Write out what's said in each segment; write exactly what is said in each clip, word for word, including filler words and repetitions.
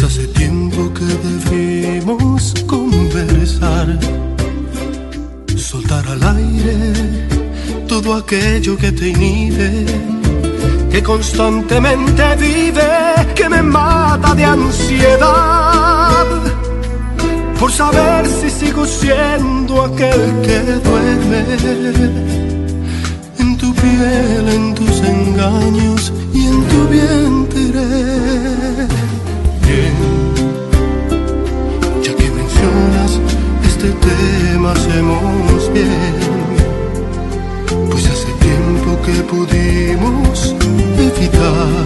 Pues hace tiempo que debimos conversar, soltar al aire todo aquello que te inhibe, que constantemente vive, que me mata de ansiedad, por saber si sigo siendo aquel que duerme en tu piel, en tus engaños y en tu vientre. Bien, ya que mencionas este tema, hacemos bien, pues hace tiempo que pudimos evitar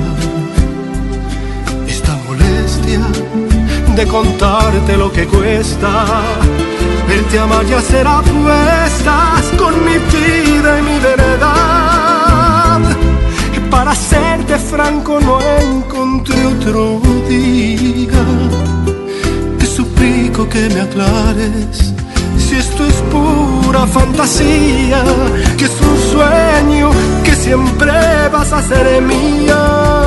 esta molestia de contarte lo que cuesta verte amar y hacer apuestas con mi vida y mi verdad. Para serte franco, no encontré otro día. Te suplico que me aclares si esto es pura fantasía, que es un sueño, que siempre vas a ser mía.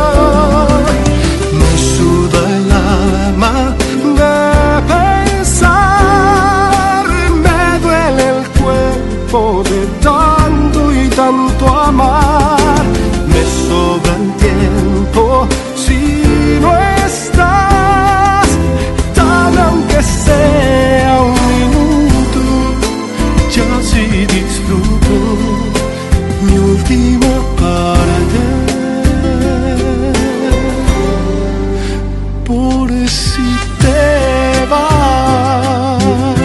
Me suda el alma de pensar, me duele el cuerpo de tanto y tanto amar. Me sobra el tiempo si no estás, tan aunque sea un minuto, ya sí disfruto mi última parte. Por si te vas.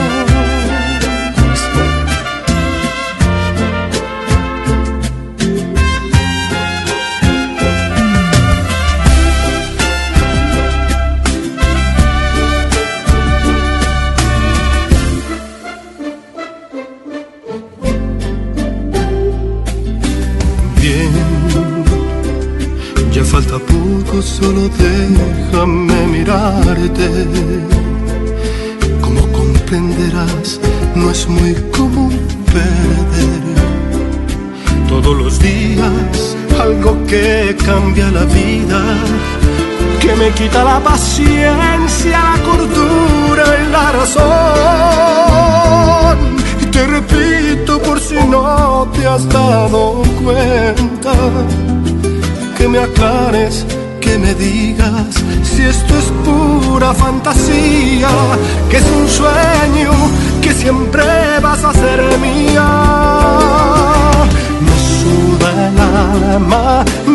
Ya falta poco, solo déjame mirarte. Como comprenderás, no es muy común perder todos los días algo que cambia la vida, que me quita la paciencia, la cordura y la razón. Y te repito por si no te has dado cuenta, que me aclares, que me digas si esto es pura fantasía, que es un sueño, que siempre vas a ser mía. Me suda el alma